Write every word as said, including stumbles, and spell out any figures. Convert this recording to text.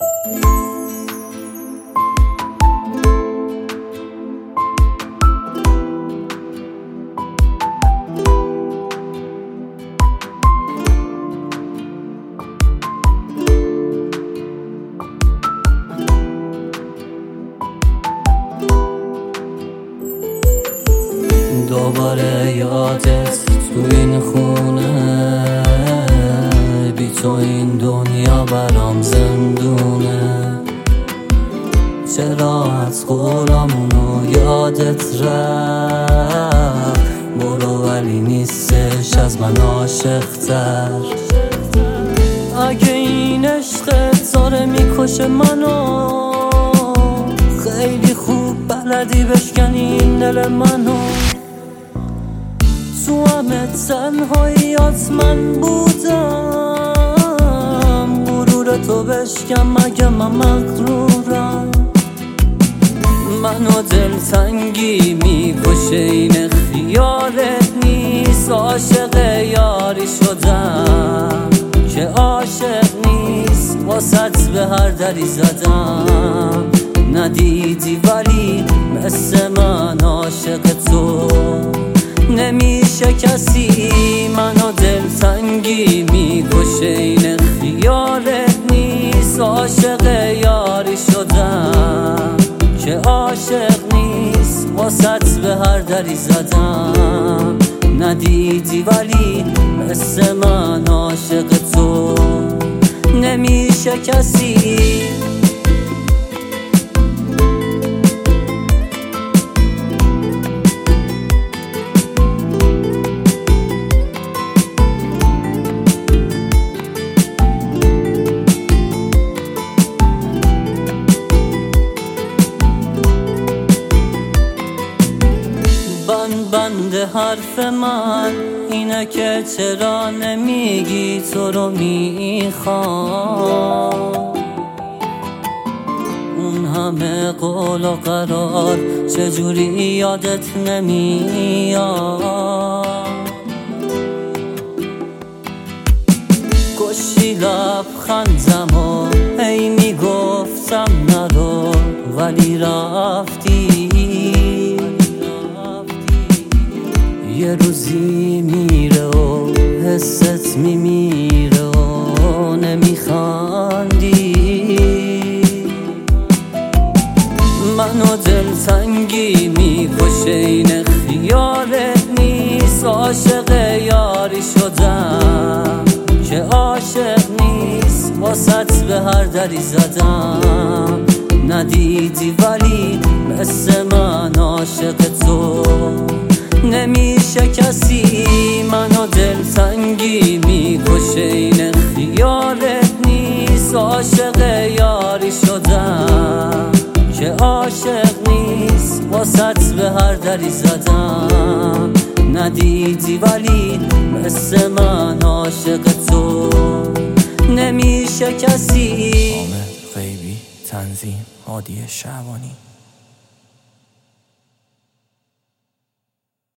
دوباره یادت تو این خونه، بی تو این دنیا برام زندونه. چرا از قولامونو یادت رفت؟ برو ولی نیستش از من عاشق‌تر. اگه این عشقت داره میکشه منو، خیلی خوب بلدی بشکنی این دل منو. تو همه تنهاییات من بودم، غرور تو بشکم مگه من مغرورم. منو دلتنگی میکشه این خیالت نیست. عاشق یاری شدم که عاشق نیست، واسط به هر دری زدم ندیدی، ولی مثل من عاشق تو نمیشه کسی. منو دلتنگی میکشه این خیالت نیست. عاشق یاری شدم که عاشق نیست، واسط به هر دری زدم ندیدی، ولی مثل من عاشق تو نمیشه کسی. بند بند حرف من اینه که چرا نمیگی تو رو میخوام. اون همه قول و قرار چجوری یادت نمیاد؟ کشی لبخندم و هی میگفتم نرو، ولی رفتی. یه روزی میره و حست میمیره و نمیخندی. منو دلتنگی میکشه این خیالت نیست. عاشق یاری شدم که عاشق نیست، واسط به هر دری زدم ندیدی، ولی مثل من عاشق تو نمیشه کسی. منو دلتنگی میکشه این خیالت نیست. عاشق یاری شدم که عاشق نیست، واسط به هر دری زدم ندیدی، ولی مثل من عاشق تو نمیشه کسی. عامر غیبی، تنظیم هادی شعبانی.